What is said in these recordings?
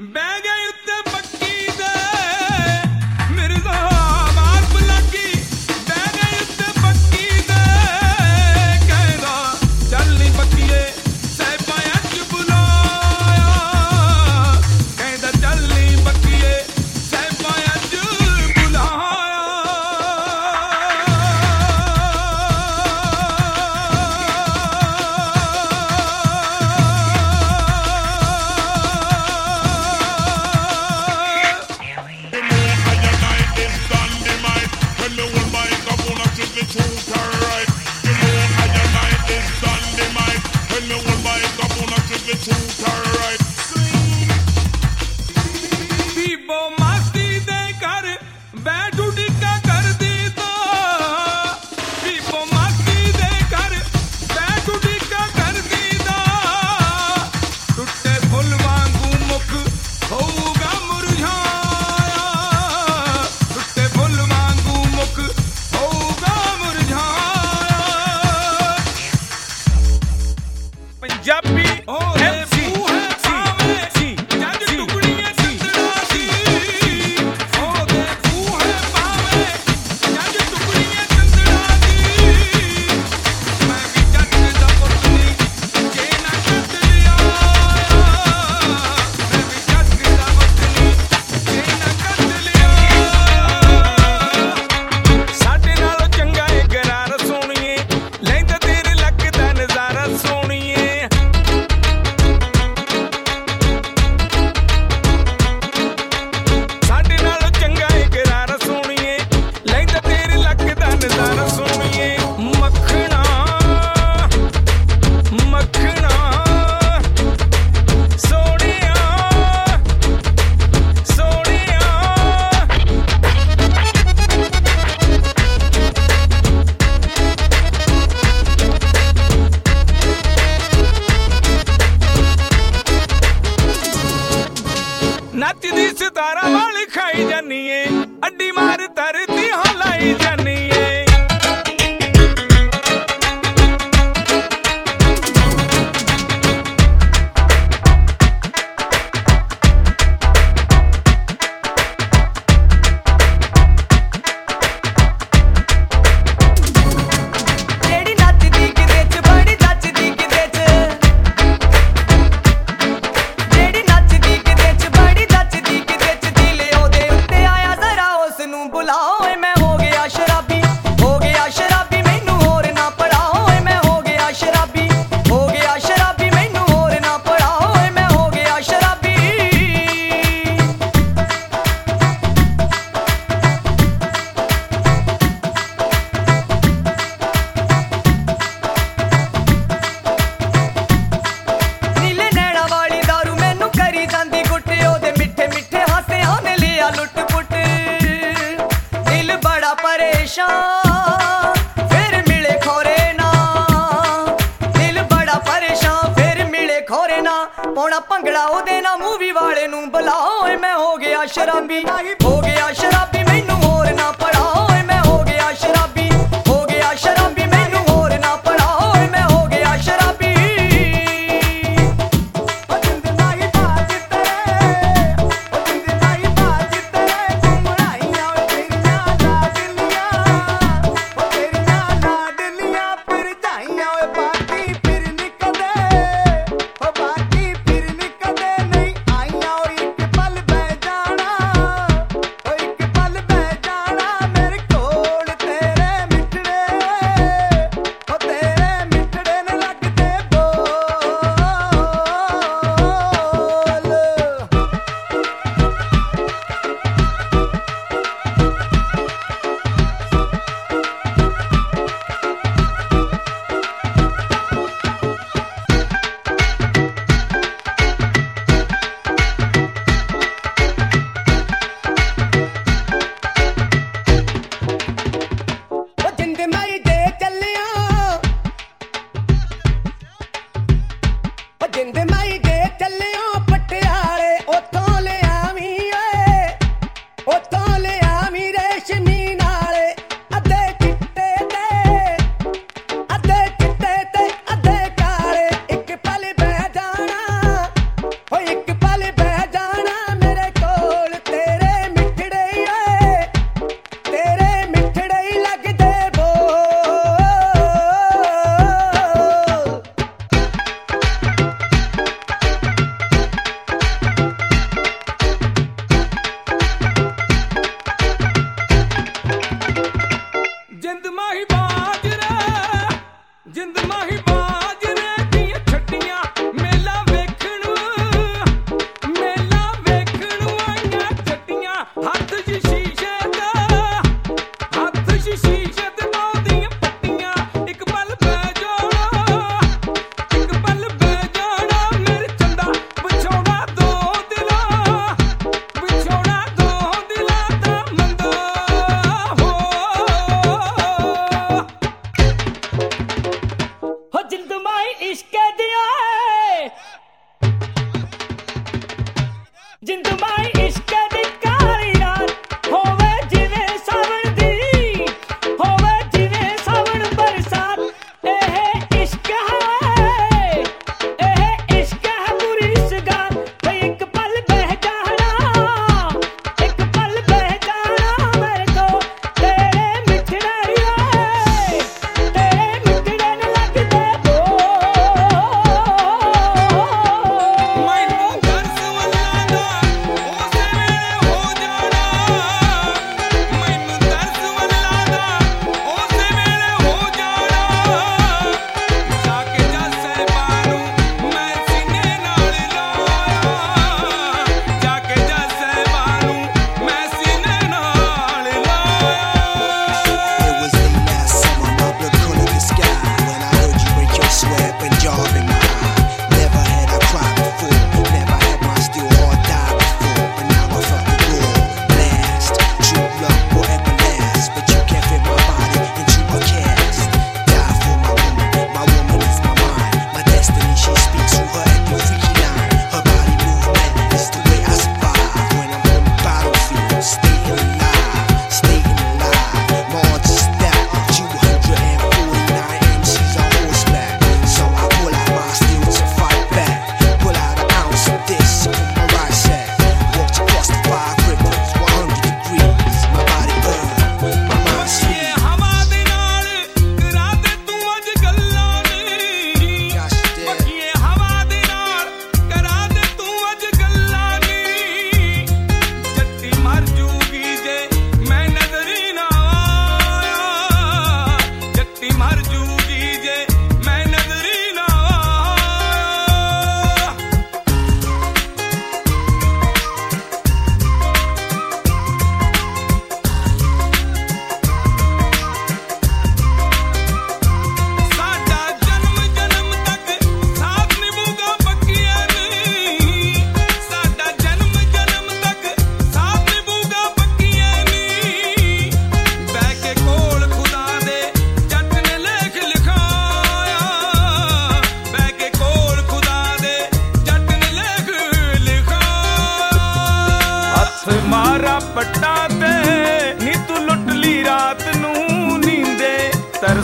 ਪਾਉਣਾ ਭੰਗੜਾ ਉਹਦੇ ਨਾਲ ਮੂਵੀ ਵਾਲੇ ਨੂੰ ਬੁਲਾਓ ਓਏ ਮੈਂ ਹੋ ਗਿਆ ਸ਼ਰਾਬੀ ਹੋ ਗਿਆ ਸ਼ਰਾਬੀ ਮੈਨੂੰ ਹੋਰ ਨਾ ਪੜਾਓ ਓਏ ਮੈਂ ਹੋ ਗਿਆ ਸ਼ਰਾਬੀ ਹੋ ਗਿਆ ਸ਼ਰਾਬੀ ਮੈਨੂੰ ਹੋਰ ਨਾ ਪੜਾਓ ਓਏ ਮੈਂ ਹੋ ਗਿਆ ਸ਼ਰਾਬੀ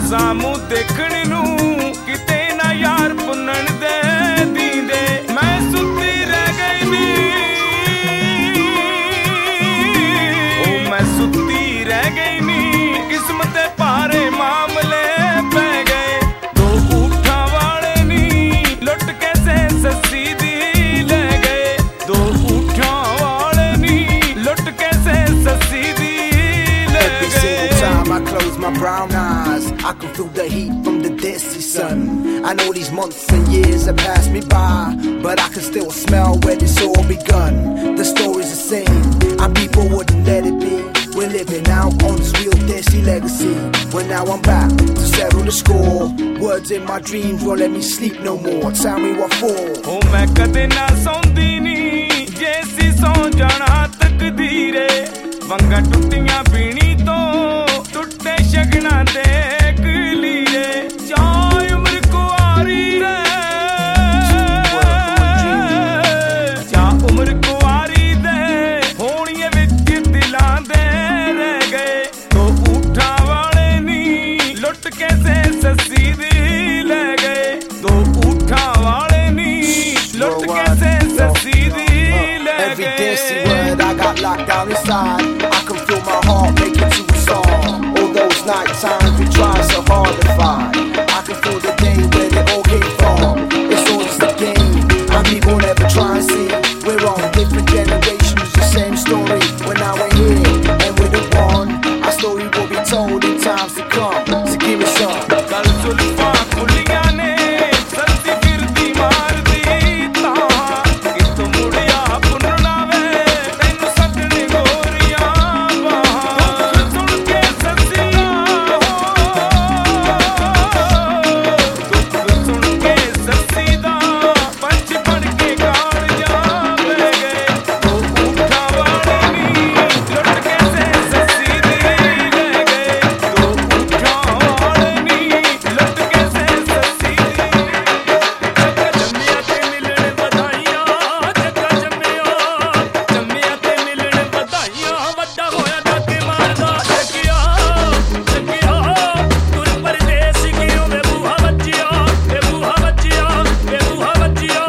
ਸਾਮੂ ਦੇਖਣ ਨੂੰ ਕਿਤੇ ਨਾ ਯਾਰ ਪੁੰਨਣ ਦੇ ਦੀਂਦੇ ਮੈਂ ਸੁੱਤੀ ਰਹਿ ਗਈ ਨੀ ਉਹ ਮੈਂ ਸੁੱਤੀ ਰਹਿ ਗਈ ਨੀ ਕਿਸਮਤ ਦੇ ਭਾਰੇ ਮਾਮਲੇ ਪੈ ਗਏ ਦੋ ਊਠਾਂ ਵਾਲੇ ਨੀ ਲੁੱਟ ਕੇ ਸੱਸੀ ਦੀ ਲੈ ਗਏ ਦੋ ਊਠਾਂ ਵਾਲੇ ਨੀ ਲੁੱਟ ਕੇ ਸੱਸੀ ਦੀ ਲੈ ਗਏ Every single time I close my brown eyes I can feel the heat from the dusty sun. I know these months and years have passed me by, but I can still smell where this all begun. The story's the same, our people wouldn't let it be. We're living out on this real dusty legacy. Well now I'm back to settle the score. Words in my dreams won't let me sleep no more. Tell me what for. Oh मैं कदे ना सौंदी नी जैसी सौ जाना तकदीरे वंगा टुटियां पीनी तो टुटे शगना देख लीरे चाय उम्र कुआरी रे चा उम्र कुआरी दे होणिए विच दिलां दे रह गए तो ऊठा वाले नी लुट के सस्सी दी ले गए दो ऊठा वाले नी लुट के सस्सी दी ले गए Every dusty word I got locked down inside. I can feel my heart make it to a song. All those night times we try so hard to find. I can feel the day where they all came from. It's all just a game, and people never try and see. We're on different generations, the same story. When now we're here and we're the one, our story will be told in times to come. So give me some. कल सुल्फा खुलिया ने सत्ती फिरदी मारदी तां कि तू मुड़िया पुनना वे तैनू सदने गोरियां बाहां सुन के ससिया दुख सुन के ससीदा पंच बन के गाड़ जावे गए तो ऊठा वाले नी लुट के ससी दी ले गए तो ऊठा वाले नी लुट के ससी दी जग्गा जम्मिया ते मिलण बधाइयां जग्गा जम्मिया ते मिलण बधाइयां वड्डा होया डाके मारदा जगिया तुर परदेस कियों वे बूहा बच्चिया वे बूहा बच्चिया वे बूहा बच्चिया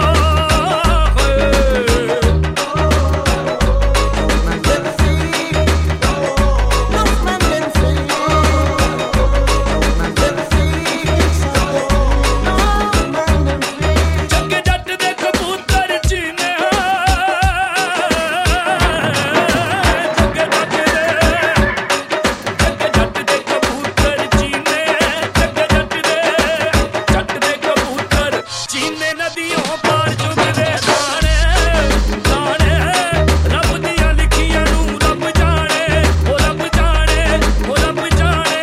जग्गे जट दे कबूतर चीने जग्गे जट दे कबूतर चीने जग्गे जट दे कबूतर चीने नदियों पार चुगदे दाने दाने रब दियां लिखियां नू रब जाने ओ रब जाने ओ रब जाने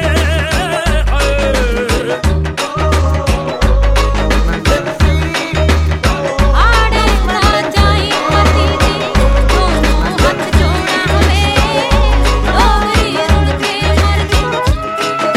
आड़े ना जाई पति दी दोनों हाथ जोड़ा हमें डोगरी रुड़ के मर जूं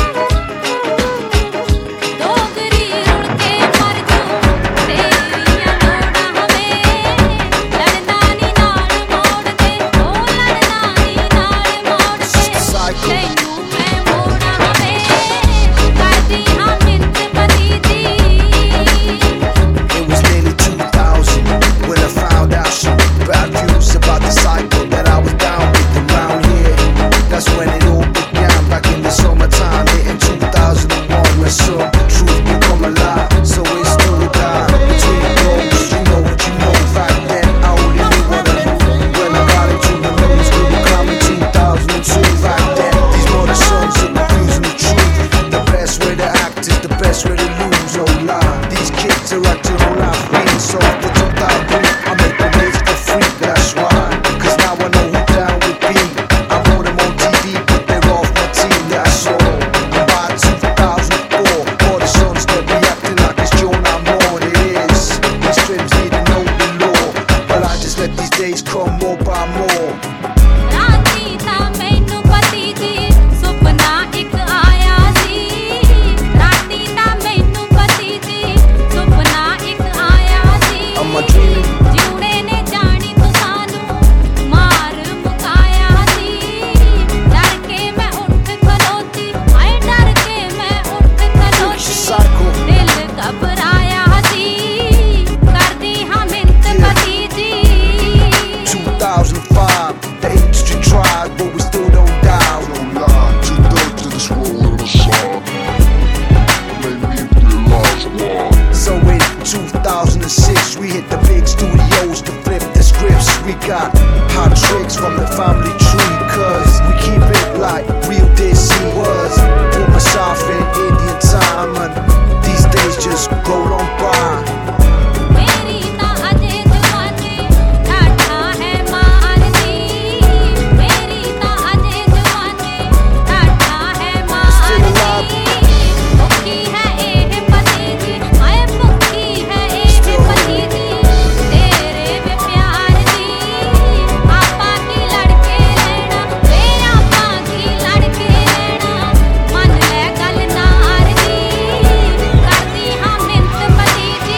डोगरी रुड़ के मर जूं तेरियां लोड़ा हमें लड़ना नी नाल मोड़ दे ओ लड़ना नी नाल मोड़ दे तैनू मैं मोड़ा हमें करदी हां मिंत पति दी It was nearly 2000 when I found out some bad news about the cycle that I was down with around here. That's when it all began, back in the summertime, in 2001, when some truth become a lie. So it's do or die between those. You know what you know. Back then, I only knew what I knew. When I got into the news, we were climbing 2002. Back then, these mother sons are confusing the truth. The best way to act is the best way to lose. Oh, lie. These kids are acting all out free. So after 2000, I make the waves for free. That's why. Cause now I know who down with me. I wrote them on TV, but they're off my team. That's all. And by 2004, all the sons that be acting like it's John I'm on. It is. These streams need to know the law. But I just let these days come more by more. ਰਾਤੀ ਤਾਂ ਮੈਨੂੰ ਪਤੀ ਦੀ ਸੁਪਨਾ ਇੱਕ ਆਇਆ ਸੀ ਰਾਤੀ ਤਾਂ ਮੈਨੂੰ ਪਤੀ ਦੀ ਸੁਪਨਾ ਇੱਕ ਆਇਆ ਸੀ Am I dreaming? ਜਿਉਣੇ ਨੇ ਜਾਣੀ ਤੂੰ ਸਾਨੂੰ ਮਾਰ ਮੁਕਾਇਆ ਸੀ ਡਰ ਕੇ ਮੈਂ ਉੱਠ ਖਲੋਤੀ ਹਾਏ ਡਰ ਕੇ ਮੈਂ 2006, we hit the big studios to flip the scripts. We got hot tricks from the family tree, cause we keep it like real Desi was. Put myself in Indian time, and these days just roll on by. ਮੇਰੀ ਤਾਂ ਅਜੇ ਜਵਾਨੀ ਠਾਠਾ ਹੈ ਮਾਰਦੀ ਮੇਰੀ ਤਾਂ ਅਜੇ ਜਵਾਨੀ ਠਾਠਾ ਹੈ ਮਾਰਦੀ ਭੁੱਖੀ ਹੈ ਇਹ ਪਤੀ ਦੀ ਹਾਏ ਭੁੱਖੀ ਹੈ ਇਹ ਪਤੀ ਦੀ ਤੇਰੇ ਵੇ ਪਿਆਰ ਦੀ ਆਪਾਂ ਕੀ ਲੜ ਕੇ ਲੈਣਾ ਵੇ ਆਪਾਂ ਕੀ ਲੜ ਕੇ ਲੈਣਾ ਮੰਨ ਲੈ ਗੱਲ ਨਾਰ ਦੀ ਕਰਦੀ ਹਾਂ ਮਿੰਤ ਪਤੀ ਦੀ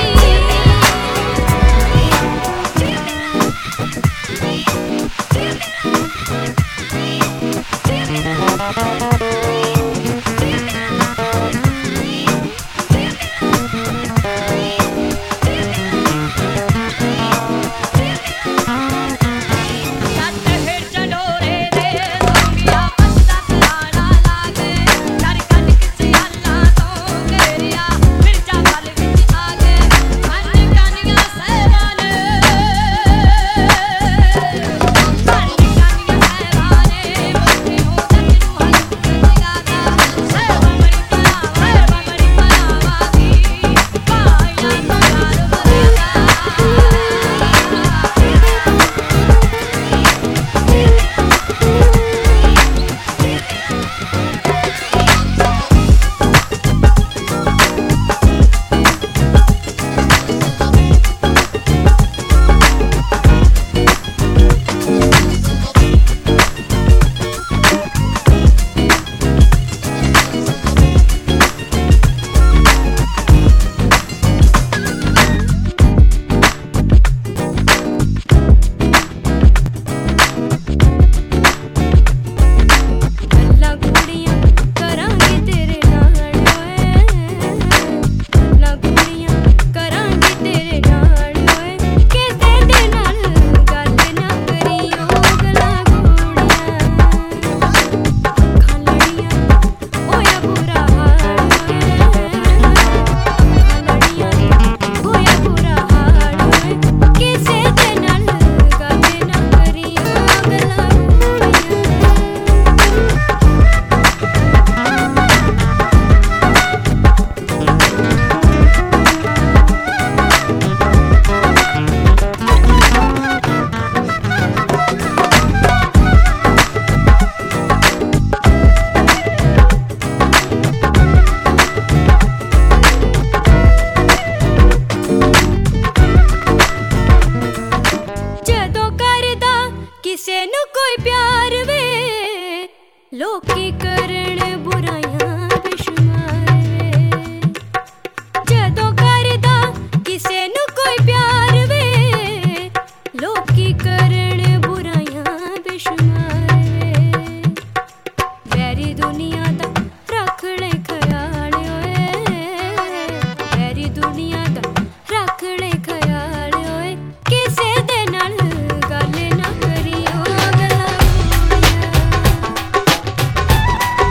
ਜੱਟ ਫਿਰ ਚੰਡੋਰੇ ਦੇ ਦੋਂਗਿਆ ਪੱਤਾ ਤਰਾਣਾ ਲਾਗੇ ਡਰ ਕੱਢ ਕਿਸੇ ਅੱਲਾ ਤੋਂ ਘੇਰਿਆ ਮਿਰਚਾ ਗਲ ਵਿੱਚ ਆ ਗਏ ਮਨ ਕਾਨੀਆਂ ਸਹਿਬਾਨੇ ਮੁੱਠੀ ਹੋ ਜੱਟ ਨੂੰ ਹੱਥ ਲਗਾਦਾ ਸਹਿਬਾ ਮਰੀ ਪਰਾਵਾ ਦੀ ਪਾਇਆ ਤੋਂ ਯਾਰ ਬਰਾਦਾ ਗੱਲਾਂ ਕੁੜੀਆਂ ਕਰਾਂਗੇ ਤੇਰੇ ਨਾਲ ਓਏ ਗੱਲਾਂ ਕੁੜੀਆਂ ਕਰਾਂਗੇ ਤੇਰੇ ਨਾਲ ਓਏ ਕਿਸੇ ਦੇ ਨਾਲ ਗੱਲ ਨਾ ਕਰੀਓ ਗੱਲਾਂ ਕੁੜੀਆਂ ਖਾਲੜੀਆਂ ਹੋਇਆ ਬੁਰਾ ਹਾਲ ਓਏ ਖਾਲੜੀਆਂ ਹੋਇਆ ਬੁਰਾ ਹਾਲ ਓਏ ਕਿਸੇ ਦੇ ਨਾਲ ਗੱਲ ਨਾ ਕਰੀਓ ਗੱਲਾਂ ਕੁੜੀਆਂ ਜਦੋਂ ਕਰਦਾ ਕਿਸੇ ਨੂੰ ਕੋਈ ਪਿਆਰ ਵੇ ਲੋਕੀ ਕਰਨ ਬੁਰਾਈਆਂ ਬੇਸ਼ੁਮਾਰ ਵੇ ਜਦੋਂ ਕਰਦਾ ਕਿਸੇ ਨੂੰ ਕੋਈ ਪਿਆਰ ਵੇ ਲੋਕੀ ਕਰਨ ਬੁਰਾਈਆਂ ਬੇਸ਼ੁਮਾਰ ਵੇ ਵੈਰੀ ਦੁਨੀਆ ਦਾ ਰੱਖ ਲੈ ਖਿਆਲ ਓਏ ਵੈਰੀ ਦੁਨੀਆ ਦਾ ਰੱਖ ਲੈ ਖਿਆਲ ਓਏ ਕਿਸੇ ਦੇ ਨਾਲ ਗੱਲ ਨਾ ਕਰੀਓ ਗੱਲਾਂ ਕੁੜੀਆਂ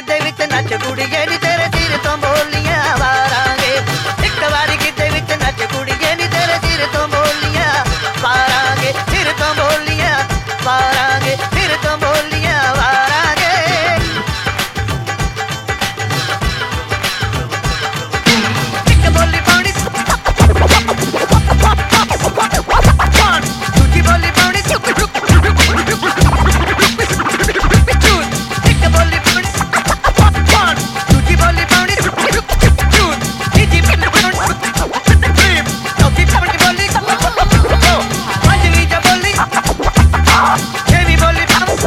ਗਿੱਧੇ ਵਿੱਚ ਨੱਚ ਕੁੜੀਏ ਨੀ ਤੇਰੇ ਸਿਰ ਤੋਂ ਬੋਲੀਆਂ ਵਾਰਾਂਗੇ ਇੱਕ ਵਾਰੀ ਗਿੱਧੇ ਵਿੱਚ ਨੱਚ ਕੁੜੀਏ ਨੀ ਤੇਰੇ ਸਿਰ ਤੋਂ ਬੋਲੀਆਂ ਵਾਰਾਂਗੇ ਸਿਰ ਤੋਂ ਬੋਲੀਆਂ ਵਾਰਾਂਗੇ ਸਿਰ ਤੋਂ ਬੋਲੀਆਂ ਵਾਰਾਂਗੇ ਇੱਕ ਬੋਲੀ ਪਾਉਣੀ ਦੂਜੀ ਬੋਲੀ ਪਾਉਣੀ ਚੁੱਕ ਚੁੱਕ ਇੱਕ ਬੋਲੀ ਪਾਉਣੀ ਦੂਜੀ ਬੋਲੀ ਪਾਉਣੀ ਤੀਜੀ ਬੋਲੀ ਪਾਉਣੀ ਚੌਥੀ ਬੋਲੀ ਪੰਜਵੀਂ ਚ ਬੋਲੀ ਛੇਵੀਂ ਬੋਲੀ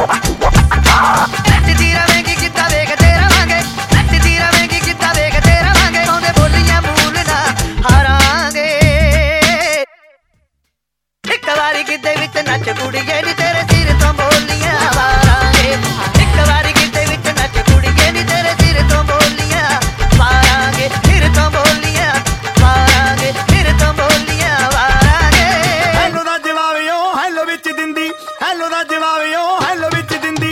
ਨੱਚਦੀ ਰਵੇਂਗੀ ਕਿੱਦਾਂ ਵੇਖਦੇ ਰਵਾਂਗੇ ਨੱਚਦੀ ਰਵੇਂਗੀ ਕਿੱਦਾਂ ਵੇਖਦੇ ਰਵਾਂਗੇ ਪਾਉਂਦੇ ਬੋਲੀਆਂ ਮੂਲ ਨਾ ਹਾਰਾਂਗੇ ਇੱਕ ਵਾਰੀ ਗਿੱਧੇ ਵਿੱਚ ਨੱਚ ਕੁੜੀਏ ਨੀ ਤੇਰੇ ਸਿਰ ਤੋਂ ਬੋਲੀਆਂ ਵਾਰਾਂਗੇ ਇੱਕ ਵਾਰੀ ਗਿੱਧੇ ਵਿੱਚ ਨੱਚ ਕੁੜੀਏ ਨੀ ਤੇਰੇ ਸਿਰ ਤੋਂ ਬੋਲੀਆਂ ਵਾਰਾਂਗੇ ਸਿਰ ਤੋਂ ਬੋਲੀਆਂ ਵਾਰਾਂਗੇ ਸਿਰ ਤੋਂ ਬੋਲੀਆਂ ਵਾਰਾਂਗੇ ਹੈਲੋ ਦਾ ਜਵਾਬ ਓ ਹੈਲੋ ਵਿੱਚ ਦਿੰਦੀ ਹੈਲੋ ਦਾ ਜਵਾਬ ਓ ਹੈਲੋ ਵਿੱਚ ਦਿੰਦੀ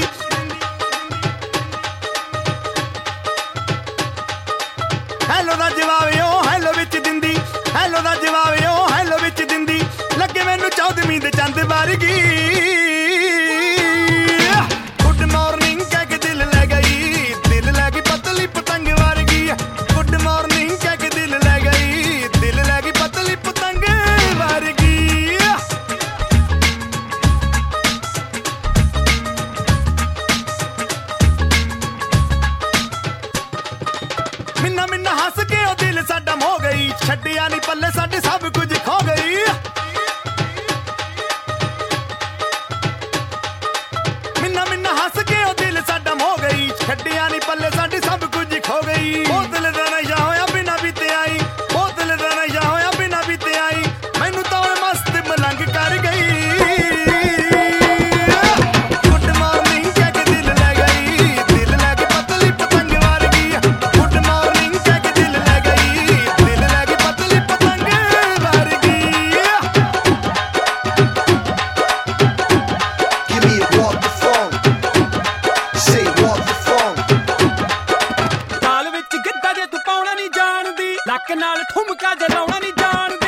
ਹੈਲੋ ਦਾ ਜਵਾਬ ਓ ਹੈਲੋ ਵਿੱਚ ਦਿੰਦੀ ਹੈਲੋ ਦਾ ਜਵਾਬ ਓ ਹੈਲੋ ਵਿੱਚ ਦਿੰਦੀ ਲੱਗੇ ਮੈਨੂੰ 14ਵੀਂ ਦੇ ਚੰਦ ਵਰਗੀ ਗੁੱਡ ਮਾਰਨਿੰਗ ਕਹਿ ਕੇ ਦਿਲ ਲੈ ਗਈ ਪਤਲੀ ਪਤੰਗ ਵਰਗੀ ਗੁੱਡ ਮਾਰਨਿੰਗ ਕਹਿ ਕੇ ਦਿਲ ਲੈ ਗਈ ਪਤਲੀ ਪਤੰਗ ਵਰਗੀ ਮਿੰਨਾ ਹੱਸ ਕੇ ਉਹ ਦਿਲ ਸਾਡਾ ਮੋ ਗਈ ਛੱਡਿਆ ਨੀ ਪੱਲੇ ਸਾਡੇ ਸਭ ਕੁਝ ਖੋ ਗਈ ਮਿੰਨਾ ਹੱਸ ਕੇ ਉਹ ਦਿਲ ਸਾਡਾ ਮੋ ਗਈ ਛੱਡਿਆ ਨੀ ਪੱਲੇ ਸਾਡੇ ਸਭ ਕੁਝ ਖੋ ਗਈ ਬੋਤਲ ਦਾ ਨਸ਼ਾ ਹੋਇਆ ਬਿਨਾ ਪੀਤੇ ਆਈ ਬੋਤਲ ਦਾ ਨਸ਼ਾ ਹੋਇਆ ਬਿਨਾ ਪੀਤੇ ਆਈ ਮੈਨੂੰ ਤਾਂ ਉਹ ਮਸਤ ਮਲੰਗ ਕਰ ਗਈ ਗੁੱਡ ਮਾਰਨਿੰਗ ਕਹਿ ਕੇ ਦਿਲ ਲੈ ਗਈ ਪਤਲੀ ਪਤੰਗ ਵਰਗੀ ਗੁੱਡ ਮਾਰਨਿੰਗ ਕਹਿ ਕੇ ਦਿਲ ਲੈ ਗਈ ਪਤਲੀ ਪਤੰਗ ਵਰਗੀ Give me a walk the phone. Say walk the phone. ਤਾਲ ਵਿੱਚ ਗਿੱਧਾ ਜੇ ਤੂੰ ਪਾਉਣਾ ਨਹੀਂ ਜਾਣਦੀ ਲੱਕ ਨਾਲ ਠੁਮਕਾ ਜੇ ਲਾਉਣਾ ਨਹੀਂ ਜਾਣਦੀ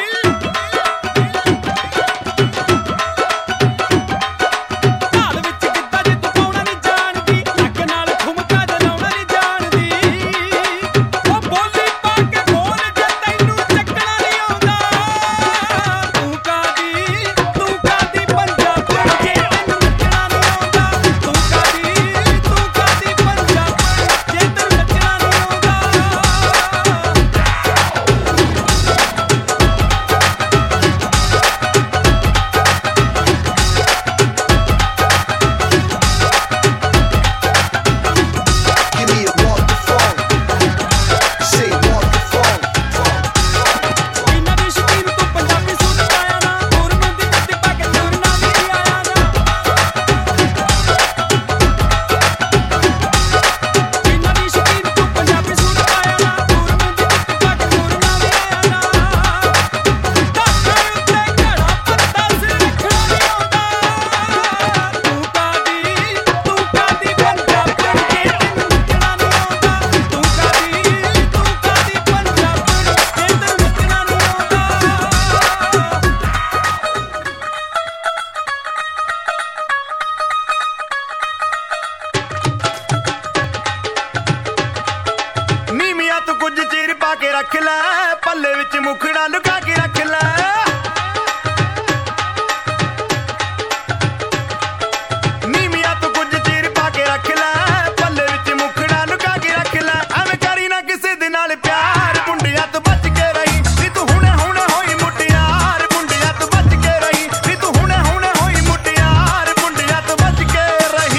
ਤਾਲ ਵਿੱਚ ਗਿੱਧਾ ਜੇ ਤੂੰ ਪਾਉਣਾ ਨਹੀਂ ਜਾਣਦੀ ਲੱਕ ਨਾਲ ਠੁਮਕਾ ਜੇ ਲਾਉਣਾ ਨਹੀਂ ਜਾਣਦੀ ਉਹ ਬੋਲੀ ਪਾ ਕੇ ਬੋਲ ਜੇ ਤੈਨੂੰ ਚੱਕਣਾ ਨਹੀਂ ਆਉਂਦਾ ਤੂੰ ਕਾਦੀ ਪੰਜਾਬਣ ਜੇ ਤੈਨੂੰ ਨੱਚਣਾ ਨਹੀਂ ਆਉਂਦਾ ਤੂੰ ਕਾਦੀ ਪੰਜਾਬਣ ਜੇ ਤੈਨੂੰ ਨੱਚਣਾ ਨਹੀਂ ਆਉਂਦਾ Give me a walk the phone. Say walk the phone. ਇਹਨਾਂ ਦੀ ਸ਼ਕੀਨ ਤੂੰ ਪੰਜਾਬੀ ਸੂਟ ਪਾਇਆ ਨਾ ਹੋਰ ਨੂੰ ਦੀ ਕੱਟ ਪਾ ਕੇ ਤੁਰਨਾ ਵੀ ਆਇਆ ਨਾ ਇਹਨਾਂ ਦੀ ਸ਼ਕੀਨ ਤੂੰ ਪੰਜਾਬੀ ਸੂਟ ਪਾਇਆ ਨਾ ਹੋਰ ਨੂੰ ਦੀ ਕੱਟ ਪਾ ਕੇ ਤੁਰਨਾ ਵੀ ਆਇਆ ਨਾ ਢਾਕੇ ਉੱਤੇ ਘੜਾ ਪੱਤਾ ਸਿਰ ਰੱਖਣਾ ਨਹੀਂ ਆਉਂਦਾ ਤੂੰ ਕਾਦੀ ਪੰਜਾਬਣ ਜੇ ਤੈਨੂੰ ਨੱਚਣਾ ਨਹੀਂ ਆਉਂਦਾ ਤੂੰ ਕਾਦੀ ਪੰਜਾਬਣ ਜੇ ਤੈਨੂੰ ਨੱਚਣਾ ਨਹੀਂ ਆਉਂਦਾ ਨੀ ਮੀਆਂ ਤੂੰ ਕੁਝ ਚਿਰ ਪਾ ਕੇ ਰੱਖ ਲੈ ਪੱਲੇ ਵਿੱਚ ਮੁਖੜਾ ਲੁਕਾ ਕੇ ਰੱਖ ਲੈ ਨੀ ਮੀਆਂ ਤੂੰ ਕੁਝ ਚਿਰ ਪਾ ਕੇ ਰੱਖ ਲੈ ਪੱਲੇ ਵਿੱਚ ਮੁਖੜਾ ਲੁਕਾ ਕੇ ਰੱਖ ਲੈ ਐਵੇਂ ਕਰੀ ਨਾ ਕਿਸੇ ਦੇ ਨਾਲ ਪਿਆਰ ਮੁੰਡਿਆਂ ਤੋਂ ਬਚ ਕੇ ਰਹੀ ਨੀ ਤੂੰ ਹੁਣੇ ਹੋਈ ਮੁਟਿਆਰ ਮੁੰਡਿਆਂ ਤੋਂ ਬਚ ਕੇ ਰਹੀ ਨੀ ਤੂੰ ਹੁਣੇ ਹੋਈ ਮੁਟਿਆਰ ਮੁੰਡਿਆਂ ਤੋਂ ਬਚ ਕੇ ਰਹੀ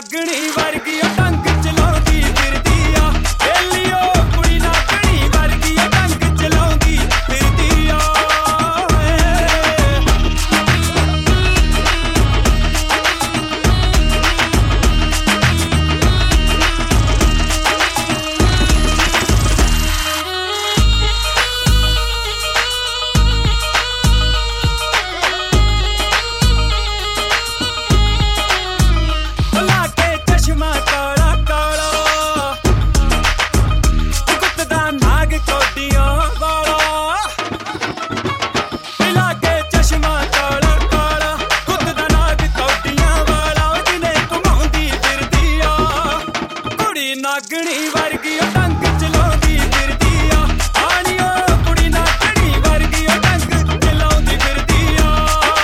ਨਾਗਣੀ ਵਰਗੀ ਉਹ ਟੰਗ ਚਲਾਉਂਦੀ ਫਿਰਦੀ ਆ ਏਲੀਓ ਕੁੜੀ ਨਾਗਣੀ ਵਰਗੀ ਉਹ ਟੰਗ ਚਲਾਉਂਦੀ ਫਿਰਦੀ ਆ ਲਾ ਕੇ ਚਸ਼ਮਾ ਕਾਲਾ ਕਾਲਾ ਕੁੱਤਦਾ ਨਾਗ ਕੋਡੀਆਂ ਵਾਲਾ ਲਾ ਕੇ ਚਸ਼ਮਾ ਕਾਲਾ ਕਾਲਾ ਕੁੱਤਦਾ ਨਾਗ ਕੋਡੀਆਂ ਵਾਲਾ ਜਿਹਨੇ ਘੁਮਾਉਂਦੀ ਫਿਰਦੀ ਆ ਕੁੜੀ ਨਾਗਣੀ ਵਰਗੀ ਉਹ ਟੰਗ ਚਲਾਉਂਦੀ ਫਿਰਦੀ ਆ ਆਣੀ ਉਹ ਕੁੜੀ ਨਾਗਣੀ ਵਰਗੀ ਉਹ ਟੰਗ ਚਲਾਉਂਦੀ ਫਿਰਦੀ ਆ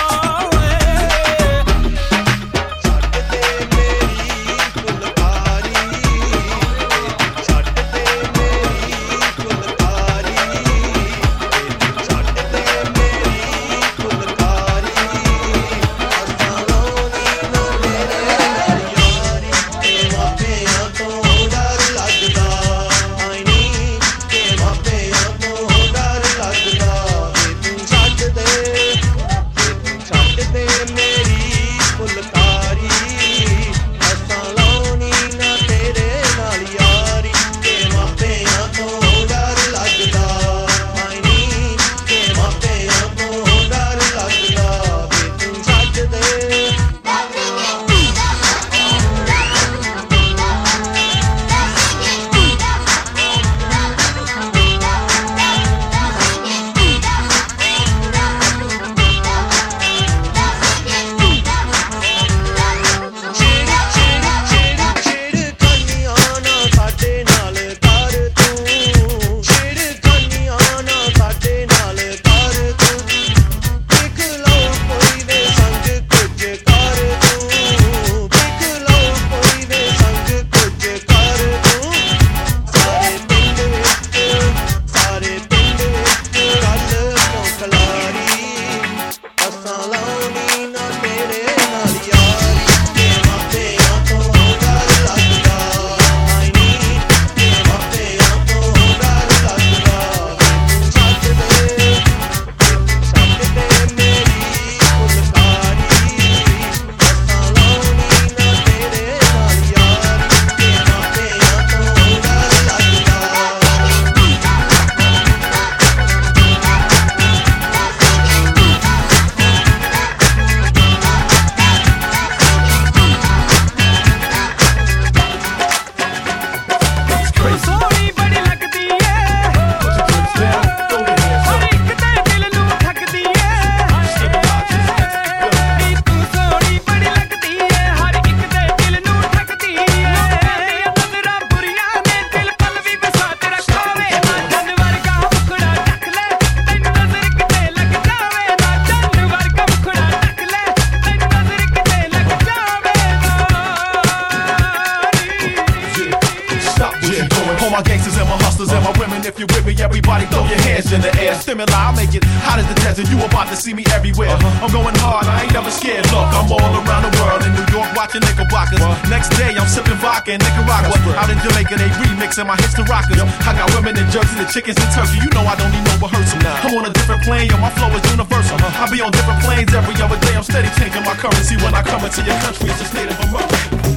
ਸੋਹਣੀ ਬੜੀ ਲੱਗਦੀ ਏ ਹਰ ਇੱਕ ਦੇ ਦਿਲ ਨੂੰ ਠੱਗਦੀ ਏ ਨੀ ਤੂੰ ਸੋਹਣੀ ਬੜੀ ਲੱਗਦੀ ਏ ਹਰ ਇੱਕ ਦੇ ਦਿਲ ਨੂੰ ਠੱਗਦੀ ਏ ਤੇਰੀਆਂ ਨਜ਼ਰਾਂ ਬੁਰੀਆਂ ਨੇ ਦਿਲ ਪਲ ਵੀ ਵਸਾ ਤੇਰਾ ਖਾਵੇ ਨਾ ਜਨ ਵਰਗਾ ਮੁਖੜਾ ਢੱਕ ਲੈ ਤੈਨੂੰ ਨਜ਼ਰ ਕਿਤੇ ਲੱਗ ਜਾਵੇ ਨਾ ਜਨ ਵਰਗਾ ਮੁਖੜਾ ਢੱਕ ਲੈ ਤੈਨੂੰ ਨਜ਼ਰ ਕਿਤੇ ਲੱਗ ਜਾਵੇ Stop what you doing. All my gangsters and my hustlers and my women, if you're with me, everybody throw your hands in the air. Stimuli, I'll make it hot as the desert. You about to see me everywhere. I'm going hard, I ain't never scared. Look, I'm all around the world. In New York, watching Knickerbockers. Next day, I'm sipping vodka in Nicaragua. Out in Jamaica, they remixing my hits to rockers. I got women in Jersey, the chickens in Turkey. You know I don't need no rehearsal. I'm on a different plane, yo, my flow is universal. I be on different planes every other day. I'm steady changing my currency when I come into your country. It's a state of emergency.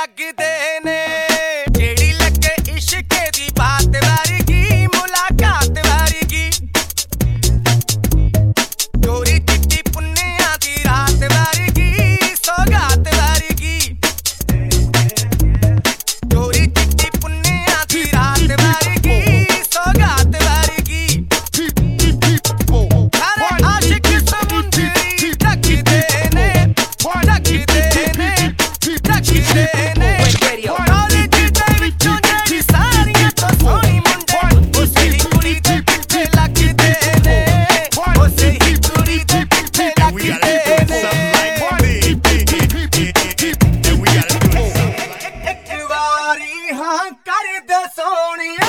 ਲੱਗਦੇ ਨੇ ਜਿਹੜੀ ਲੱਗੇ ਇਸ਼ਕ ਦੀ ਬਾਤ ਵਰਗੀ ਮੁਲਾਕਾਤ ਵਰਗੀ ਗੋਰੀ ਚਿੱਟੀ ਪੁੰਨਿਆਂ ਦੀ ਰਾਤ ਵਰਗੀ ਸੌਗਾਤ ਵਰਗੀ ਗੋਰੀ ਚਿੱਟੀ ਪੁੰਨਿਆਂ ਦੀ ਰਾਤ ਵਰਗੀ ਸੌਗਾਤ ਵਰਗੀ ਸਾਰੇ ਆਸ਼ਿਕ ਸਮੁੰਦਰੀ ਢੱਕਦੇ ਨੇ ਕਾਲਜ ਦੇ ਵਿੱਚੋਂ ਜਿਹੜੀ ਸਾਰੀਆਂ ਤੋਂ ਸੋਹਣੀ ਮੁੰਡੇ ਉਸੇ ਹੀ ਕੁੜੀ ਦੇ ਪਿੱਛੇ ਲੱਗਦੇ ਨੇ ਉਸੇ ਹੀ ਕੁੜੀ ਦੇ ਪਿੱਛੇ ਲੱਗਦੇ ਨੇ ਇੱਕ ਵਾਰੀ ਹਾਂ ਕਰ ਦੇ ਸੋਹਣਿਆ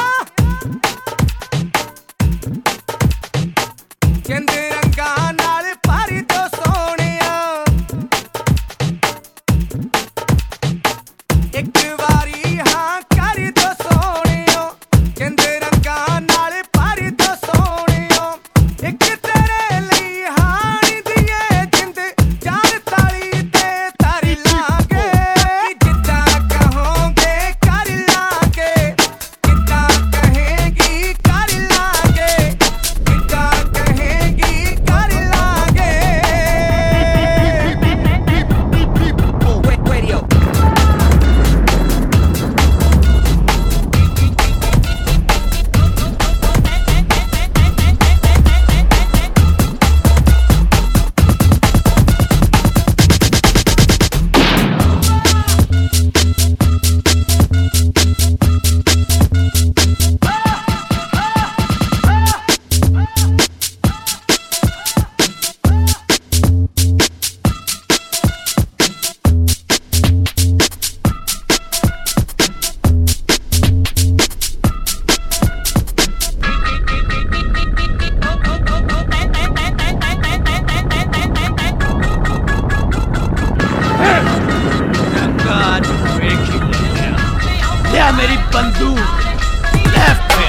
ਕਹਿੰਦੇ ਰੰਗਾਂ ਨਾਲ ਭਰ ਦੋ ਸੋਹਣਿਆ ਇੱਕ ਵਾਰੀ ਹਾਂ ਕਰ ਦੋ ਸੋਹਣਿਓ ਕਹਿੰਦੇ ਰੰਗਾਂ ਨਾਲ ਭਰ ਦੋ ਸੋਹਣਿਓ ਇੱਕ ਤੇਰੇ ਲਈ ਹਾਣੀ ਦੀਏ ਜਿੰਦ ਚਾਰ ਤਾਲੀ ਤੇ ਧਰ ਲਾਂਗੇ ਜਿੱਦਾਂ ਕਹੋਗੇ ਕਰ ਲਾਂਗੇ ਜਿੱਦਾਂ ਕਹੇਗੀ ਕਰ ਲਾਂਗੇ ਜਿੱਦਾਂ ਕਹੇਗੀ ਕਰ ਲਾਂਗੇ Radio लिया मेरी बंदूक लेफ्ट में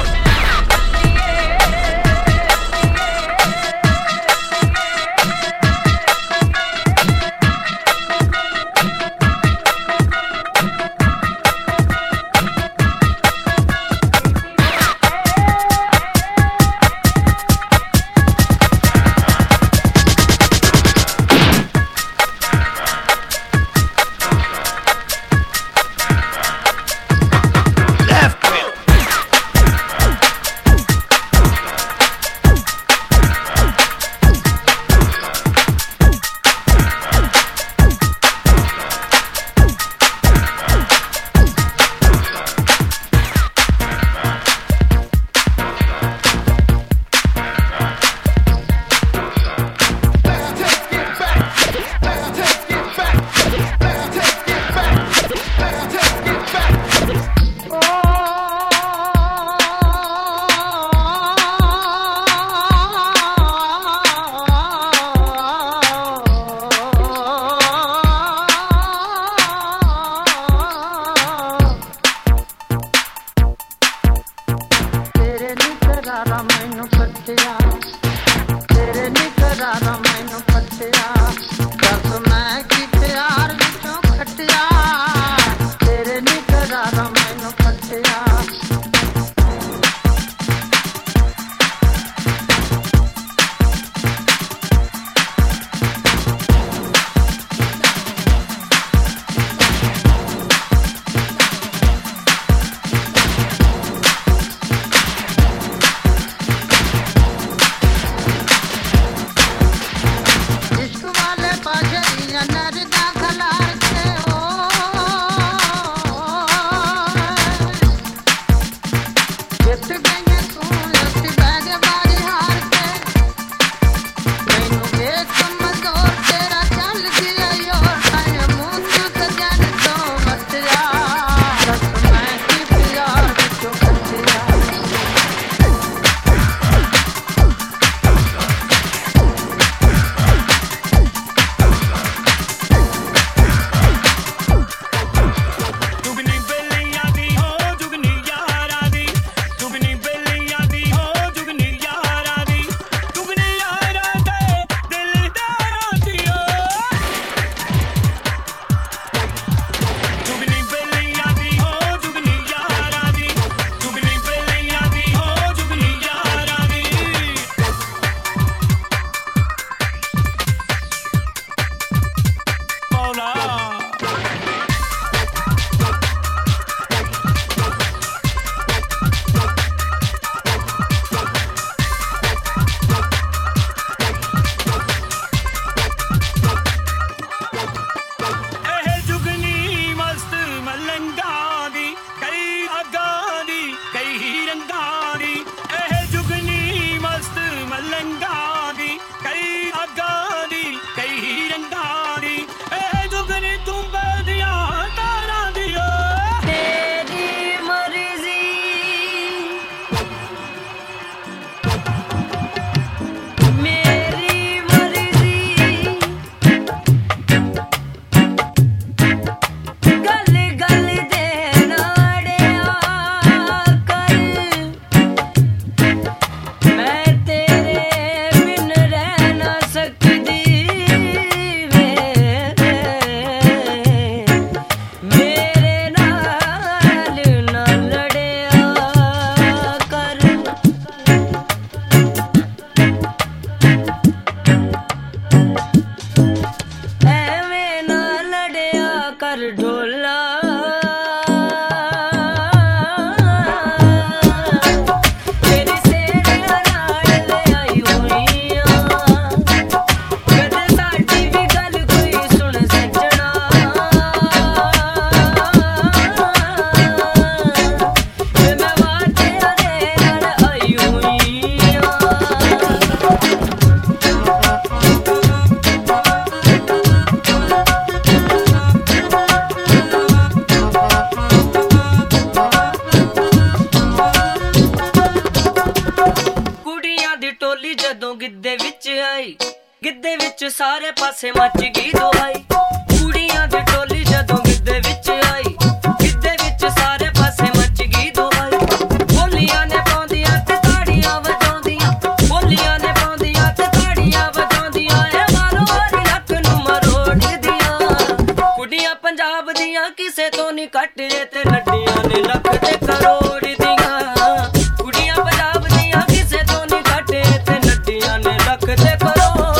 ਸਾਰੇ ਪਾਸੇ ਮੱਚ ਗਈ ਦੁਹਾਈ ਕੁੜੀਆਂ ਦੀ ਟੋਲੀ ਜਦੋਂ ਗਿੱਧੇ ਵਿੱਚ ਆਈ ਗਿੱਧੇ ਵਿੱਚ ਸਾਰੇ ਪਾਸੇ ਮੱਚ ਗਈ ਦੁਹਾਈ ਬੋਲੀਆਂ ਨੇ ਪਾਉਂਦੀਆਂ ਤੇ ਤਾੜੀਆਂ ਵਜਾਉਂਦੀਆਂ ਬੋਲੀਆਂ ਨੇ ਪਾਉਂਦੀਆਂ ਤੇ ਤਾੜੀਆਂ ਵਜਾਉਂਦੀਆਂ ਏ ਮਾਰੋ ਹਰੀ ਲੱਕ ਨੂੰ ਮਰੋੜਦੀਆਂ ਕੁੜੀਆਂ ਪੰਜਾਬ ਦੀਆਂ ਕਿਸੇ ਤੋਂ ਨਹੀਂ ਘੱਟ ਜੇ ਤੇ ਨੱਡੀਆਂ ਨੇ ਲੱਖ ਤੇ ਕਰੋੜ ਦੀਆਂ ਕੁੜੀਆਂ ਪੰਜਾਬ ਦੀਆਂ ਕਿਸੇ ਤੋਂ ਨਹੀਂ ਘੱਟ ਤੇ ਨੱਡੀਆਂ ਨੇ ਲੱਖ ਤੇ ਕਰੋੜ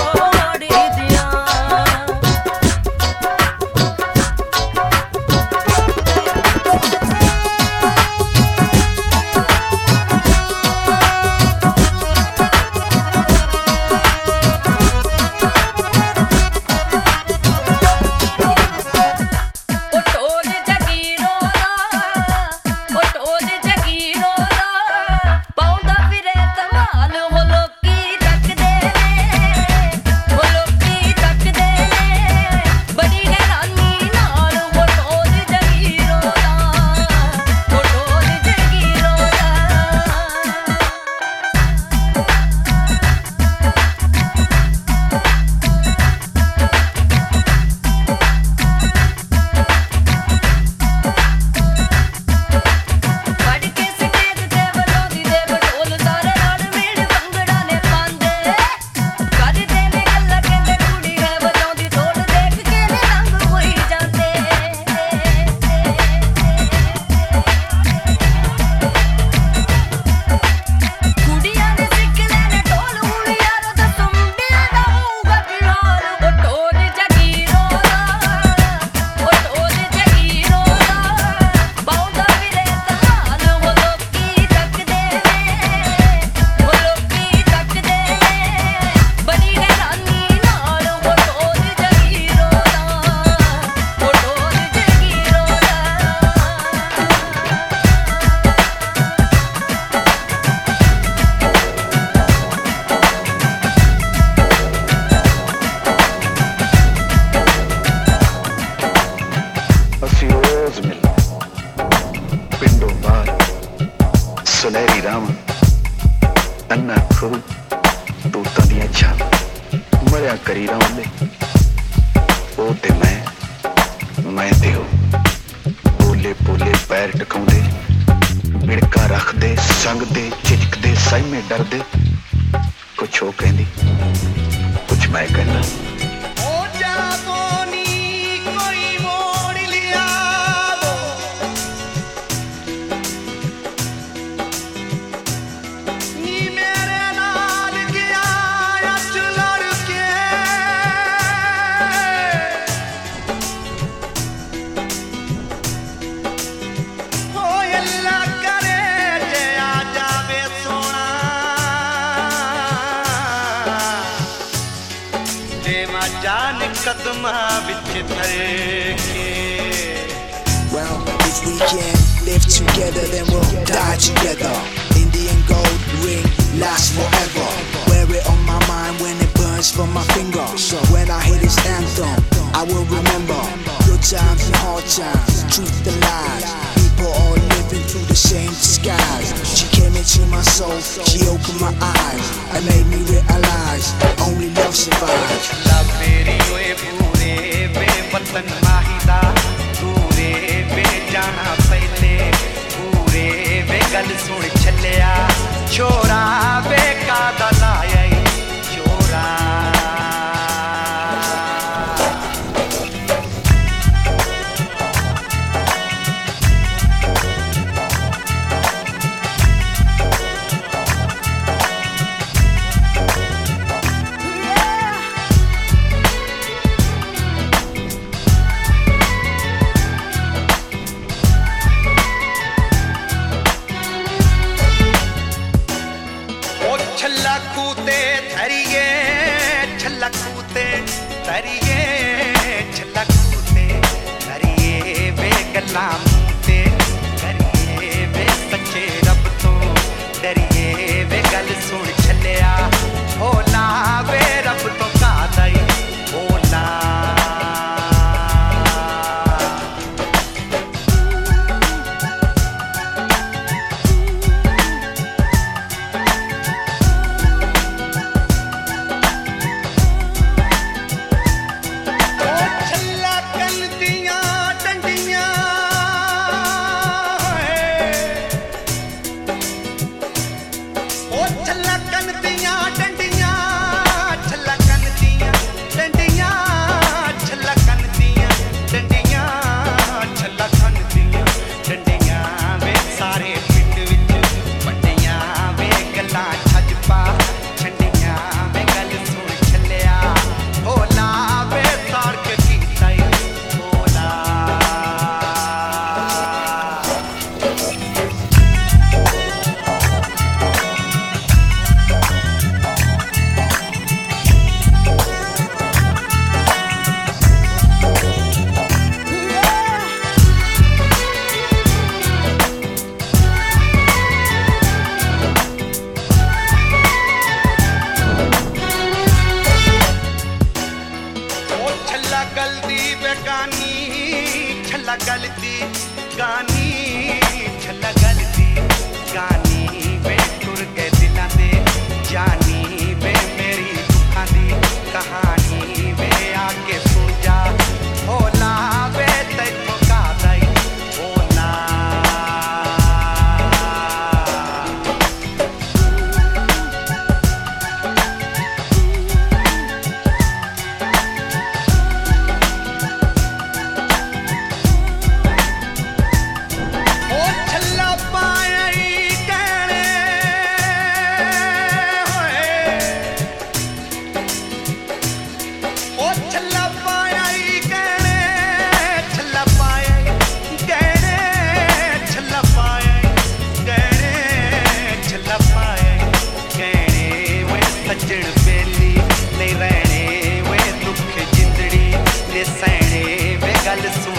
ਸੁਨਹਿਰੀ ਰਾਵਾਂ ਅੰਨਾ ਖੂ ਤੂਤਾਂ ਦੀਆਂ ਛਾਂ ਮਰਿਆ ਕਰੀ ਰੌਂਦੇ ਉਹ ਤੇ ਮੈਂ ਤੇ ਉਹ ਬੋਲੇ ਬੋਲੇ ਪੈਰ ਟਿਕਾਉਂਦੇ ਵਿੜਕਾ ਰੱਖਦੇ ਸੰਗਦੇ ਝਿਜਕਦੇ ਸਹਿਮੇ ਡਰਦੇ ਕੁਛ ਉਹ ਕਹਿੰਦੀ ਕੁਛ ਮੈਂ ਕਹਿੰਦਾ Well, if we can live together, then we'll die together. Indian gold ring lasts forever. Wear it on my mind when it burns from my finger. So when I hear this anthem, I will remember good times and hard times, truth and lies. People all living through the same disguise. She came into my soul, she opened my eyes and made me realize only love survives. वतन माहिदा पूरे वे जाना पहले पूरे वे गल सुन छलिया छोरा वे का दलाया छोरा गलती बेगानी छल्ला गलती गानी छल्ला गलती गानी वे टुर गए दिलां दे जानी वे मेरी दुखां दी कहानी वे आके सुन जा होला वे तैथों कादाई होना सैने वे गल सुन